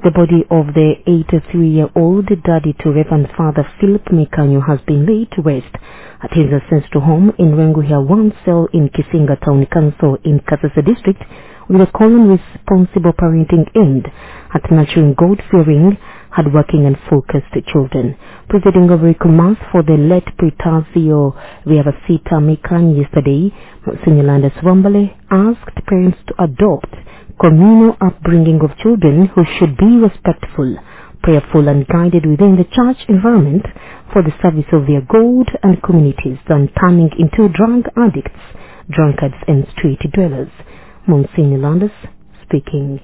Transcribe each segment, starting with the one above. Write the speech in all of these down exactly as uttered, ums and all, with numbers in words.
The body of the eighty-three-year-old daddy to Reverend Father Philip Mekanyo has been laid to rest at his ancestral home in Renguhia one cell in Kisinga Town Council in Kasese District, with a common responsible parenting aimed at nurturing God-fearing, hardworking and focused children. Presiding over a mass for the late Pritazio Viavasita Mekanyo yesterday, Monsignor Landis Wambale asked parents to adopt communal upbringing of children who should be respectful, prayerful and guided within the church environment for the service of their God and communities than turning into drug addicts, drunkards and street dwellers. Monsignor Landis speaking.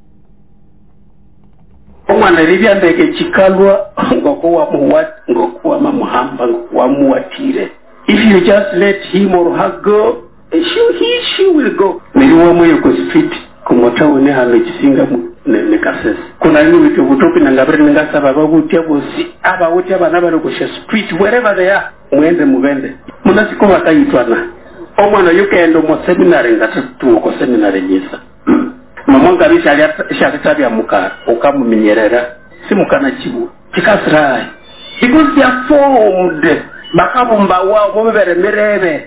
Omwana libya ndege chikalwa ngokuwa muwat ngokuwa mamuhamba ngokuwa muwatire. If you just let him or her go, she, he, she will go. Miliwa moyo kwa street kumota wone halo chisinga ne Kasese. Kuna nini vitu kutopi na ngabri ngasa baba butia bosi aba wote aba nabalo kwa street wherever they are. Muende mugende. Munasiko watayitwana. Omwana yukendo mo seminary ngatu ko seminary nyisa. Mamonga bisha shatabya muka ukamumenyerera simukana chibu chikasrai because they are formed bakabumba wao bobere merebe.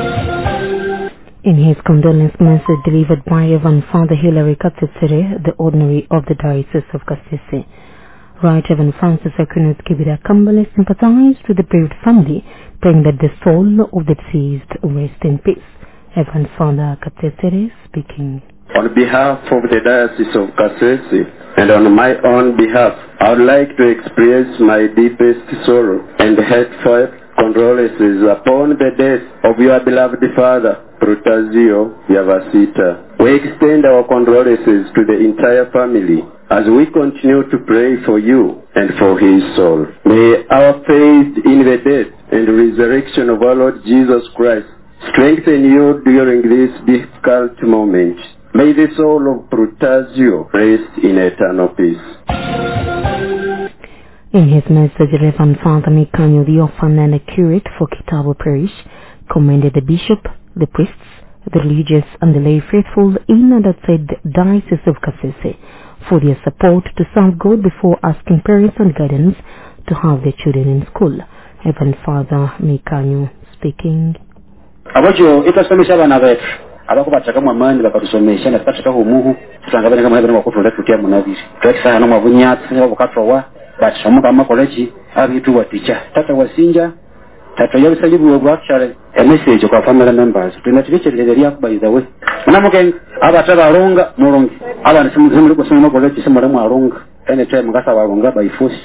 In his condolence message delivered by Reverend Father Hilary Katsitsere, the ordinary of the Diocese of Kasese, Right Reverend Francis Aquinas Kibira Kambale sympathized with the bereaved family, praying that the soul of the deceased rest in peace. Reverend Father Katsitsere speaking. On behalf of the Diocese of Kasese and on my own behalf, I would like to express my deepest sorrow and heartfelt condolences upon the death of your beloved father, Protazio Viavasita. We extend our condolences to the entire family as we continue to pray for you and for his soul. May our faith in the death and resurrection of our Lord Jesus Christ strengthen you during this difficult moment. May the soul of Protazio rest in eternal peace. In his message, Reverend Father Mekanyo, the orphan and a curate for Kitabo Parish, commended the bishop, the priests, the religious and the lay faithful in and outside the Diocese of Kasese for their support to serve God before asking parents and guidance to have their children in school. Reverend Father Mekanyo speaking. Abajo itasomesha bana betu abako bataka mwamani bakatusomesha na tukataka humuhu tutangabana kama hivyo bakufunda tukia munabiri twakisa na mavunyatsi bakatwa batshamuka amakoleji abitu waticha tata wasinja tata yabisalibu obwakshare a message kwa family members tunaticherereria by the way munamuke abataba aronga murongi abana simu liko sima makoleji sima ramu aronga ene time ngasa baronga by force.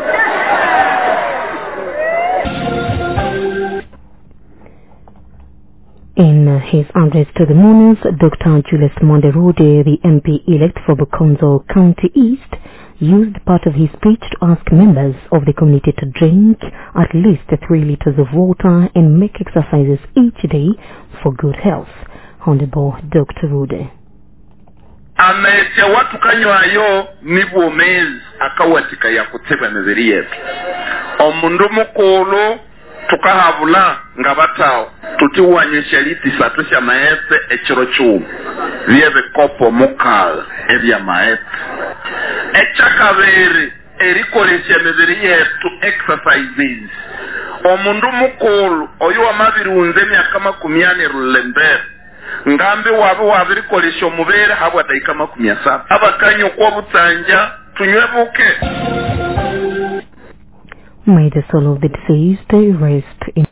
In his address to the mourners, Doctor Julius Monderude, the M P-elect for Bukonzo County East, used part of his speech to ask members of the community to drink at least three liters of water and make exercises each day for good health. Honorable Doctor Rude. Amesha watu kanywayo nibu mezi akawatika ya kuteba mezeri yetu. Omundu mukolo tukahabula ngabatao tutiwanyesha liti satu sha maese echiro chumu vieve kopo mukala evya maese echakaveri erikolesha mezeri yetu exercises omundu mukulu oyo amabirunze myaka makumi ane rulembere ngambe wabe wabirikolesha omubere habwa daika makumi asatu abakanyo kwa butanja tunywe buke. May the soul of the deceased rest in